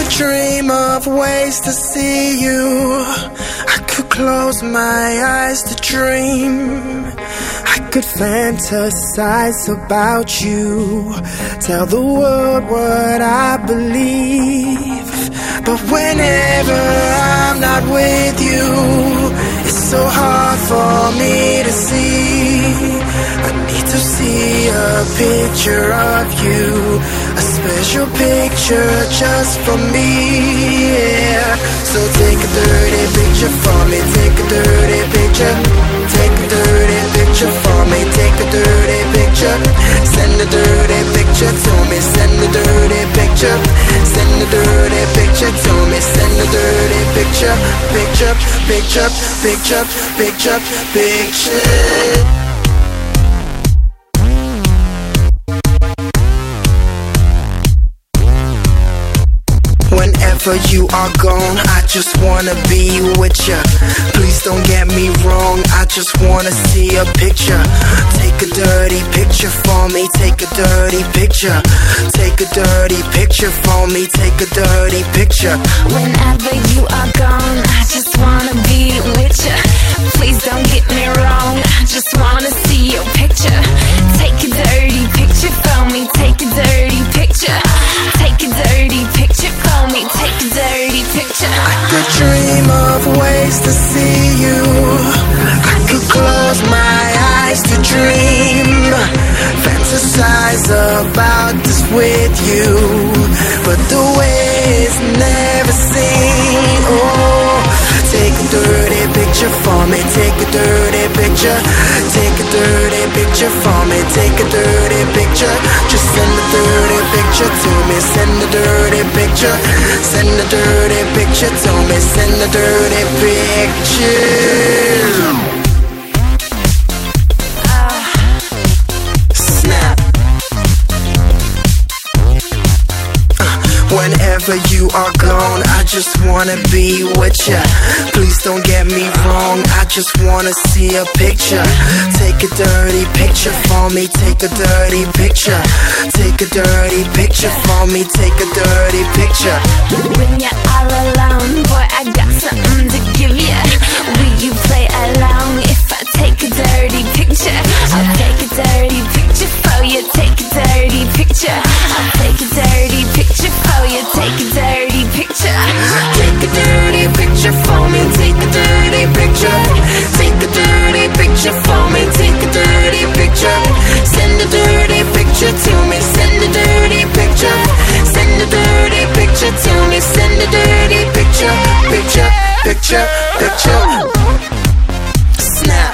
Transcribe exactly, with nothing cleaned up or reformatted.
could dream of ways to see you. I could close my eyes to dream. I could fantasize about you, tell the world what I believe. But whenever I'm not with you, it's so hard for me to see. I need to see a picture of you, a special picture just for me, yeah. So take a dirty picture for me, take a dirty picture. Take a dirty picture for me, take a dirty picture. Send a dirty picture to me, send a dirty picture. Send a dirty picture to me, send a dirty picture. Picture, picture, picture, picture, picture. Whenever you are gone, I just wanna be with ya. Please don't get me wrong, I just wanna see a picture. Take a dirty picture for me, take a dirty picture. Take a dirty picture for me, take a dirty picture. Whenever you are gone, I just wanna be with ya. Please don't get me wrong, I just wanna see your picture. Take a dirty picture for me, take a dirty picture. Take a dirty picture for me, take a dirty picture. I could dream of ways to see you. I could close my eyes to dream. Fantasize about this with you, but the way it's never seen. Oh, take a dirty picture for me, take a dirty picture. Take a dirty picture for me, take a dirty picture. Just send a dirty picture to me, send a dirty picture. Send a dirty picture to me, send a dirty picture. Snap. Whenever you are gone, I just wanna be with ya. Please don't get me wrong, I just wanna see a picture. Take a dirty picture for me, take a dirty picture. Take a dirty picture for me, take a dirty picture. When you're all alone, boy, I got something to give ya. Will you play along if I take a dirty picture? I'll take a dirty picture for you, take a dirty picture. I'll take a dirty picture for you, take a dirty picture. Take a dirty picture for me, take a dirty picture. Take a dirty picture for me, take a dirty picture. Send a dirty picture to me, send a dirty picture. Send a dirty picture to me, send a dirty picture. Picture, picture, picture. Snap.